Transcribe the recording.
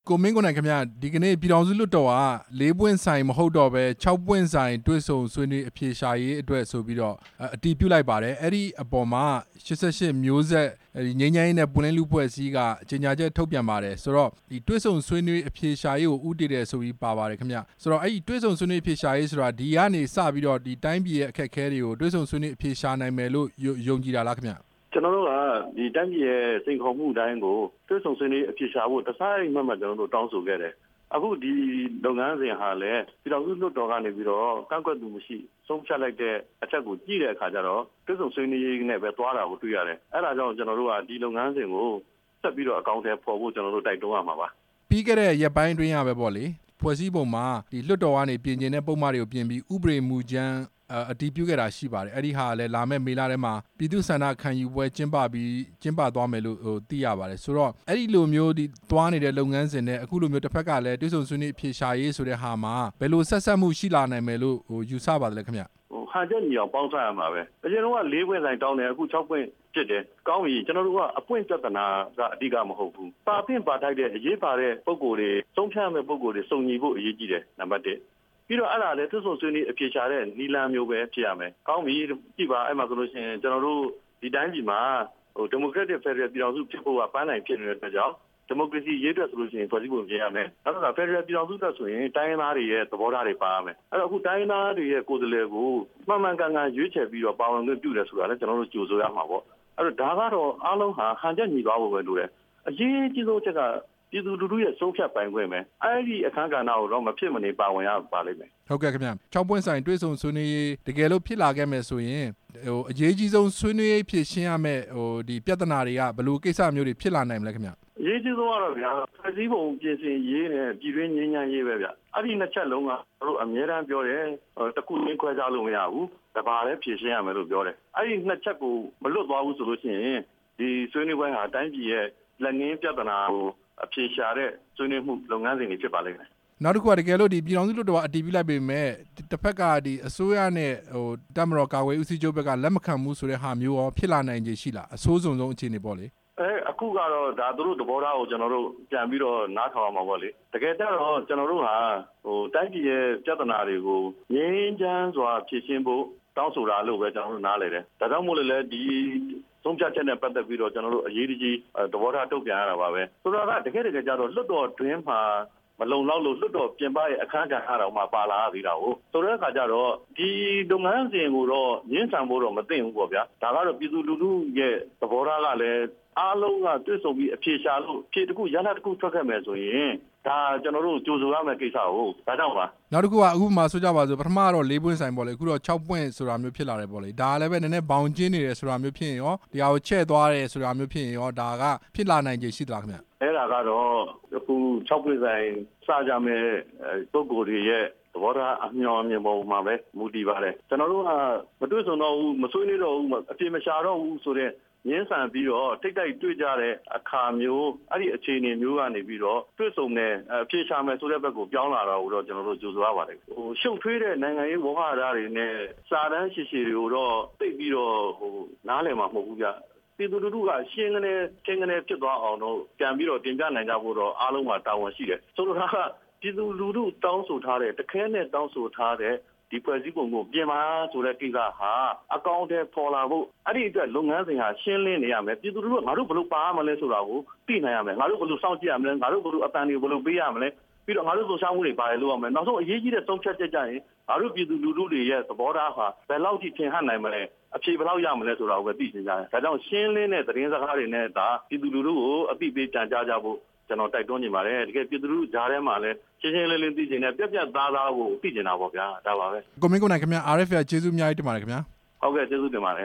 ကိုမင်းကိုနိုင်ခင်ဗျဒီကနေ့ပြည်တော်စုလွှတ်တော်က၄ပွင့်ဆိုင်မဟုတ်တော့ပဲ6ပွင့်ဆိုင်တွဲဆုံဆွေးနွေးအဖြေရှာရေးအတွက်ဆိုပြီးတော့အတည်ပြုလိုက်ပါတယ်အဲ့ဒီအပေါ်မှာ88မျိုးဆက်ငြိမ်းချမ်းရေးနဲ့ပွင့်လင်းလူဖွဲ့စည်းကကြေညာချက်ထုတ်ပြန်ပါတယ်ဆိုတော့ဒီတွဲဆုံဆွေးနွေးအဖြေရှာရေးကိုဥတည်တယ်ဆိုပြီးပါပါတယ်ခင်ဗျဆိုတော့အဲ့ဒီတွဲဆုံဆွေးနွေးအဖြေရှာရေးဆိုတာဒီကနေစပြီးတော့ဒီတိုင်းပြည်ရဲ့အခက်အခဲတွေကိုတွဲဆုံဆွေးနွေးအဖြေရှာနိုင်မယ်လို့ယုံကြည်တာလားခင်ဗျကျွန်တော်တို့ကဒီတိုင်းပြည်ရဲ့စိန်ခေါ်မှုတိုင်းကိုတွဲဆုံဆွေးနွေးအဖြေရှာဖို့တစိုက်မှတ်ကျွန်တော်တို့တောင်းဆိုခဲ့တယ်အခုဒီလုပ်ငန်းစဉ်ဟာလည်းပြည်တော်စုလွှတ်တော်ကနေပြီးတော့ကန့်ကွက်သူမရှိဆုံးဖြတ်လိုက်တဲ့အချက်ကိုကြည့်တဲ့အခါကျတော့တွဲဆုံဆွေးနွေးရေးနဲ့ပဲသွားတာကိုတွေ့ရတယ်အဲ့ဒါကြောင့်ကျွန်တော်တို့ကဒီလုပ်ငန်းစဉ်ကိုဆက်ပြီးတော့အကောင့်ထဲပေါ်ဖို့ကျွန်တော်တို့တိုက်တွန်းရမှာပါပြီးခဲ့တဲ့ရက်ပိုင်းအတွင်းရပဲပေါ့လေဖွဲ့စည်းပုံမှာဒီလွှတ်တော်ကနေပြင်ကျင်တဲ့ပုံမှန်တွေကိုပြင်ပြီးဥပဒေမူကြမ်းအတည်ပြုခဲ့တာရှိပါတယ်အဲ့ဒီဟာလည်းလာမဲ့မေလထဲမှာပြည်သူ့ဆန္ဒခံယူပွဲကျင်းပသွားမယ်လို့သိရပါတယ်ဆိုတော့အဲ့ဒီလိုမျိုးဒီသွားနေတဲ့လုပ်ငန်းစဉ်နဲ့အခုလိုမျိုးတစ်ဖက်ကလည်းတွဲဆုံဆွေးနွေးအဖြေရှာရေးဆိုတဲ့ဟာမှာဘယ်လိုဆက်ဆက်မှုရှိလာနိုင်မယ်လို့ယူဆပါတယ်ခင်ဗျဟန်ချက်ညီအောင်ပေါင်းစပ်ရမှာပဲအရင်တော့၄ပွင့်ဆိုင်တောင်းတယ်အခု6ပွင့်ဖြစ်တယ်ကောင်းပြီကျွန်တော်တို့ကအပွင့်ပြဿနာကအဓိကမဟုတ်ဘူးပါပင့်ပါထိုက်တဲ့အရေးပါတဲ့ပုံကိုယ်တွေသုံးဖြတ်မဲ့ပုံကိုယ်တွေစုံညီဖို့အရေးကြီးတယ်နံပါတ်1ပြီးတော့အဲ့ဒါလည်းတွဲဆုံဆွေးနွေးအဖြေရှာတဲ့နီလန်မျိုးပဲဖြစ်ရမယ်ကောင်းပြီကြည့်ပါအဲ့မှာဆိုလို့ရှိရင်ကျွန်တော်တို့ဒီတိုင်းပြည်မှာဒီမိုကရက်တစ်ဖက်ဒရယ်ပြည်ထောင်စုဖြစ်ဖို့ကပန်းနိုင်ဖြစ်နေတဲ့အတွက်ကြောင့်ဒီမိုကရေစီရေးအတွက်ဆိုလို့ရှိရင်ဖွဲ့စည်းပုံပြင်ရမယ်။နောက်တော့ဖက်ဒရယ်ပြည်ထောင်စုအတွက်ဆိုရင်တိုင်းရင်းသားတွေရဲ့သဘောထားတွေပါရမယ်။အဲ့တော့အခုတိုင်းရင်းသားတွေရဲ့ကိုယ်စားလှယ်ကိုမှန်မှန်ကန်ကန်ရွေးချယ်ပြီးတော့ပါဝင်ခွင့်ပြုတယ်ဆိုတာလည်းကျွန်တော်တို့ကြိုဆိုရမှာပေါ့။အဲ့တော့ဒါကတော့အားလုံးဟာဟန်ချက်ညီသွားဖို့ပဲလိုတယ်။အရေးကြီးဆုံးချက်ကပြည်သူလူထုရဲ့ဆုံးဖြတ်ပိုင်ခွင့်ပဲအဲ့ဒီအခမ်းကဏ္ဍကိုတော့မဖြစ်မနေပါဝင်ရပါလိမ့်မယ်ဟုတ်ကဲ့ခင်ဗျ6ပွင့်ဆိုင်တွဲဆုံဆွေးနွေးရေးတကယ်လို့ဖြစ်လာခဲ့မယ်ဆိုရင်အရေးကြီးဆုံးဆွေးနွေးရေးဖြစ်ရှင်းရမယ်ဒီပြဿနာတွေကဘယ်လိုကိစ္စမျိုးတွေဖြစ်လာနိုင်မလဲခင်ဗျအရေးကြီးဆုံးကတော့ဗျာဖွဲ့စည်းပုံပြင်ဆင်ရေးနဲ့ပြည်တွင်းငြိမ်းချမ်းရေးပဲဗျအဲ့ဒီနှစ်ချက်လုံးကတို့အများအားပြောတယ်တခုချင်းခွဲခြားလို့မရဘူးတပါးလည်းဖြည့်ရှင်းရမယ်လို့ပြောတယ်အဲ့ဒီနှစ်ချက်ကိုမလွတ်သွားဘူးဆိုလို့ရှိရင်ဒီဆွေးနွေးပွဲဟာတိုင်းပြည်ရဲ့လက်ငင်းပြဿနာကိုအဖြေရှာတဲ့ဆွေးနွေးမှုလုပ်ငန်းစဉ်တွေဖြစ်ပါလိမ့်မယ်နောက်တစ်ခုကတကယ်လို့ဒီပြည်တော်စုလွှတ်တော်ကအတည်ပြုလိုက်ပေမဲ့တစ်ဖက်ကဒီအစိုးရနဲ့တပ်မတော်ကာကွယ်ဦးစီးချုပ်ဘက်ကလက်မခံမှုဆိုတဲ့ဟာမျိုးရောဖြစ်လာနိုင်ခြေရှိလားအဆိုးဆုံးအခြေအနေပေါ့လေအခုကတော့ဒါသူတို့သဘောထားကိုကျွန်တော်တို့ပြန်ပြီးတော့နားထောင်အောင်ပါပေါ့လေတကယ်တော့ကျွန်တော်တို့ဟာတိုင်းပြည်ရဲ့ပြဿနာတွေကိုငြိမ်းချမ်းစွာဖြေရှင်းဖို့တောင်းဆိုတာလို့ပဲကျွန်တော်တို့နားလည်တယ်ဒါကြောင့်မို့လို့လည်းဒီဆုံးဖြတ်ချက်နဲ့ပတ်သက်ပြီးတော့ကျွန်တော်တို့အရေးကြီးသဘောထားတုံ့ပြန်ရတာပါပဲဆိုတော့တကယ်ကြတော့လွှတ်တော်တွင်းမှာမလုံလောက်လို့လွှတ်တော်ပြင်ပရဲ့အခမ်းကဏ္ဍတော်မှာပါလာသေးတာကိုဆိုတဲ့အခါကျတော့ဒီလုပ်ငန်းစဉ်ကိုတော့ညှင်းဆန်ဖို့တော့မသင့်ဘူးပေါ့ဗျာဒါကတော့ပြည်သူလူထုရဲ့သဘောထားကလည်းအားလုံးကတွေ့ဆုံပြီးအဖြေရှာလို့ဖြေတစ်ခုရလဒ်တစ်ခုထွက်ခဲ့မယ်ဆိုရင်ဒါကျွန်တော်တို့ကြိုဆိုရမယ့်ကိစ္စကိုဒါကြောင့်ပါနောက်တစ်ခုကအခုမှဆိုကြပါစို့ပထမတော့၄ပွင့်ဆိုင်ပေါ့လေအခုတော့6ပွင့်ဆိုတာမျိုးဖြစ်လာတယ်ပေါ့လေဒါလည်းပဲနည်းနည်းဘောင်ကျင်းနေတယ်ဆိုတာမျိုးဖြစ်ရင်ရောဒီဟာကိုချဲ့သွားတယ်ဆိုတာမျိုးဖြစ်ရင်ရောဒါကဖြစ်လာနိုင်ခြေရှိသလားခင်ဗျအဲ့ဒါကတော့အခု6ပွင့်ဆိုင်စကြမယ်ပုဂ္ဂိုလ်တွေရဲ့သဘောထားအမျှော်အမြင်ပေါ်မှာပဲမူတည်ပါတယ်ကျွန်တော်တို့ကမတွေ့ဆုံတော့ဘူးမဆွေးနွေးတော့ဘူးအပြေမရှာတော့ဘူးဆိုတဲ့ငင်းဆန်ပြီးတော့တိတ်တိုက်တွေ့ကြတဲ့အခါမျိုးအဲ့ဒီအခြေအနေမျိုးကနေပြီးတော့တွေ့ဆုံနေအဖြေရှာမယ်ဆိုတဲ့ဘက်ကိုပြောင်းလာတော့တော့ကျွန်တော်တို့ကြိုဆိုရပါတယ်ရှုပ်ထွေးတဲ့နိုင်ငံရေးဝါဒတွေနဲ့စာတမ်းရှည်ရှည်တွေကိုတော့တိတ်ပြီးတော့နားလည်မှာမဟုတ်ဘူးဗျပြည်သူလူထုကရှင်းကနေဖြစ်သွားအောင်တော့ပြန်ပြီးတော့တင်ပြနိုင်ကြဖို့တော့အားလုံးကတာဝန်ရှိတယ်ဆိုတော့ပြည်သူလူထုတောင်းဆိုထားတဲ့တခဲနဲ့တောင်းဆိုထားတဲ့ဒီဖွဲ့စည်းပုံကိုပြင်ပါဆိုတဲ့ကိစ္စဟာအကောင့်ထဲပေါ်လာဖို့အဲ့ဒီအတွက်လုပ်ငန်းစဉ်ဟာရှင်းလင်းနေရမယ်ပြည်သူလူထုကငါတို့ဘယ်လိုပါမလဲဆိုတာကိုသိနိုင်ရမယ်ငါတို့ဘယ်လိုစောင့်ကြည့်ရမလဲငါတို့ဘယ်လိုအတန်တွေဘယ်လိုပေးရမလဲပြီးတော့ငါတို့ဆိုရှောင်းမှုတွေပါတယ်လို့ရမယ်နောက်ဆုံးအရေးကြီးတဲ့ဆုံးဖြတ်ချက်ကြရင်ငါတို့ပြည်သူလူထုတွေရဲ့သဘောထားဟာဘယ်လောက်ထိထင်ဟပ်နိုင်မလဲအဖြေဘယ်လောက်ရမလဲဆိုတာကိုပဲသိချင်ကြတယ်ဒါကြောင့်ရှင်းလင်းတဲ့သတင်းစကားတွေနဲ့ဒါပြည်သူလူထုကိုအသိပေးပြန်ကြားကြဖို့ကျွန်တော်တိုက်တွန်းနေပါတယ်တကယ်ပြည်သူလူထုကြားထဲမှာလည်းရှင်းရှင်းလင်းလင်းသိချင်တယ်ပြက်ပြက်သားသားကိုသိချင်တာပေါ့ဗျာဒါပါပဲကိုမင်းကိုနိုင်ခင်ဗျာ RFA ကျေးဇူးအများကြီးတင်ပါတယ်ခင်ဗျာဟုတ်ကဲ့ကျေးဇူးတင်ပါတယ်